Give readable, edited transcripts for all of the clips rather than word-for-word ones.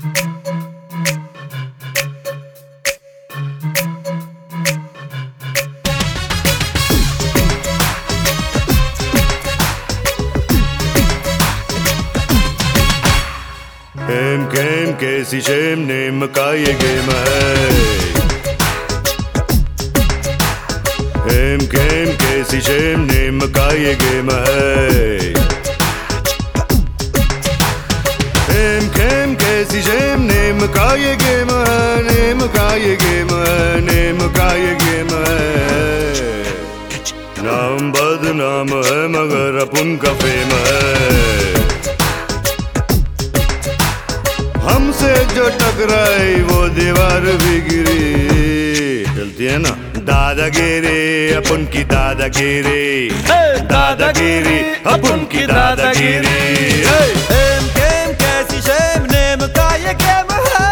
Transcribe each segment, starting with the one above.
Game कैसी Shem name का ये गेम है। गेम कैसी शेम नेम का ये गेम है। गेम कैसी शेम नेम का ये गेम है। नेम का ये गेम है। नेम का ये गेम है। नाम बदनाम है मगर अपन का फेम है। हमसे जो टकराई वो दीवार भी गिरी। चलती है ना दादागिरी अपन की दादागिरी। दादागिरी अपन की दादागिरी। गेम कैसी शेम नेम का ये गेम है।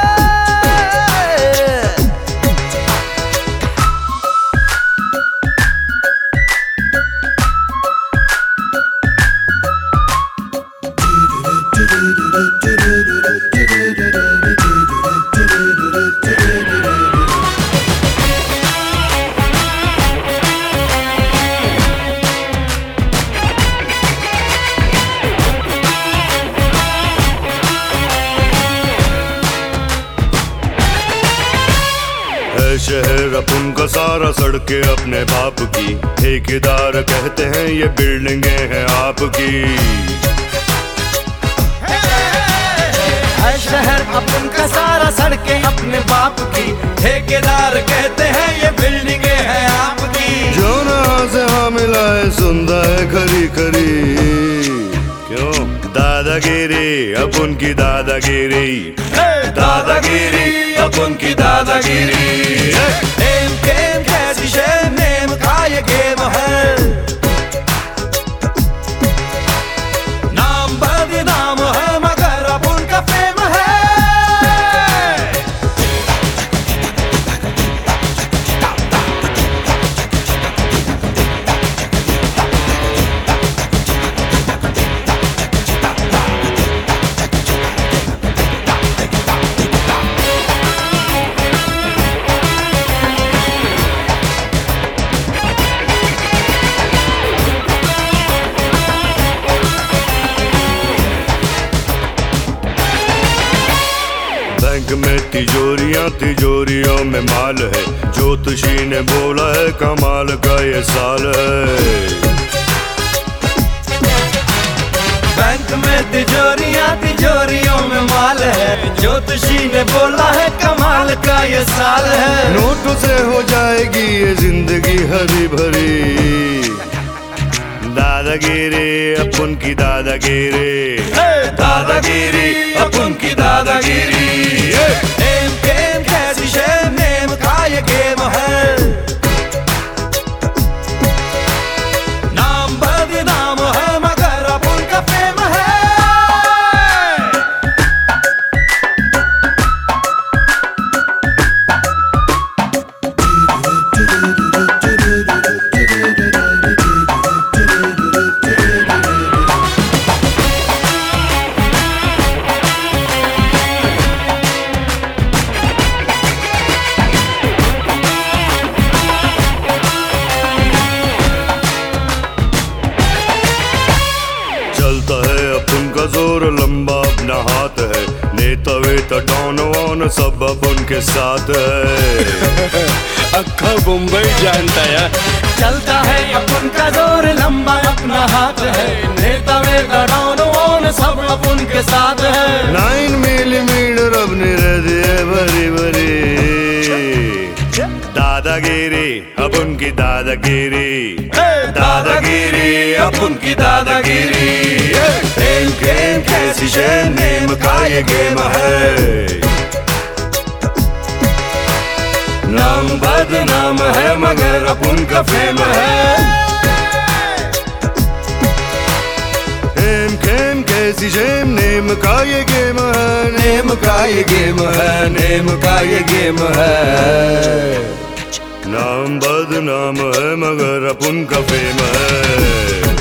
शहर अपन का सारा सड़के अपने बाप की। ठेकेदार कहते हैं ये बिल्डिंगे हैं आपकी। शहर अपन का सारा सड़कें अपने बाप की। ठेकेदार कहते हैं ये बिल्डिंगे हैं आपकी। जो ना से हाँ मिला है सुनता है खरी खरी। क्यों दादागिरी अपन की दादागिरी। दादागिरी अपन की दादागिरी। गेम कैसी शेम नेम का ये गेम है। नाम बदनाम है मगर अपन का फेम है। बैंक में तिजोरियां तिजोरियों में माल है। ज्योतिषी ने बोला है कमाल का ये साल है। बैंक में तिजोरियां तिजोरियों में माल है। ज्योतिषी ने बोला है कमाल का ये साल है। नोटों से हो जाएगी ये जिंदगी हरी भरी। दादागिरी अपन की दादागिरी। दादागिरी अपन की दादागिरी। गेम कैसी शेम नेम का ये गेम है। नाम बदनाम है मगर अपन का फेम है। चलता है अपन का जोर लंबा अपना हाथ है। नेता वेता डॉन वॉन सब अपन के साथ है। अक्खा मुंबई जानता है। चलता है अपन का जोर लंबा अपना हाथ है। नेता वेता डॉन वॉन सब अपन के साथ है। 9 मिलीमीटर अपनी रहती है भरी भरी। दादागिरी अपन की दादागिरी। दादागिरी अपन की दादागिरी। गेम कैसी शेम नेम का ये गेम है। नाम बदनाम है मगर अपन का फेम है। गेम कैसी शेम नेम का ये गेम है। नेम का ये गेम है। नेम का ये गेम है। नाम बदनाम है मगर अपन का फेम है।